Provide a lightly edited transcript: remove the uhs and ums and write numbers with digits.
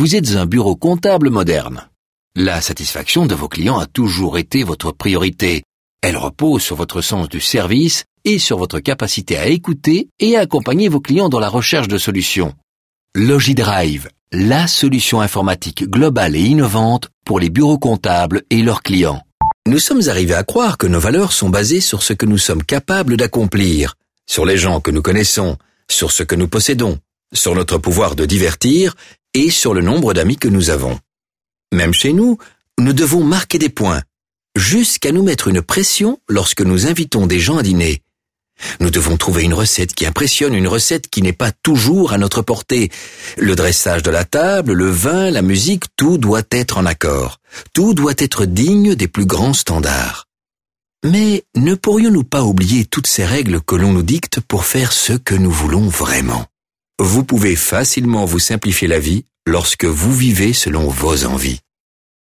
Vous êtes un bureau comptable moderne. La satisfaction de vos clients a toujours été votre priorité. Elle repose sur votre sens du service et sur votre capacité à écouter et à accompagner vos clients dans la recherche de solutions. Logidrive, la solution informatique globale et innovante pour les bureaux comptables et leurs clients. Nous sommes arrivés à croire que nos valeurs sont basées sur ce que nous sommes capables d'accomplir, sur les gens que nous connaissons, sur ce que nous possédons, sur notre pouvoir de divertir et sur le nombre d'amis que nous avons. Même chez nous, nous devons marquer des points, jusqu'à nous mettre une pression lorsque nous invitons des gens à dîner. Nous devons trouver une recette qui impressionne, une recette qui n'est pas toujours à notre portée. Le dressage de la table, le vin, la musique, tout doit être en accord. Tout doit être digne des plus grands standards. Mais ne pourrions-nous pas oublier toutes ces règles que l'on nous dicte pour faire ce que nous voulons vraiment? Vous pouvez facilement vous simplifier la vie lorsque vous vivez selon vos envies.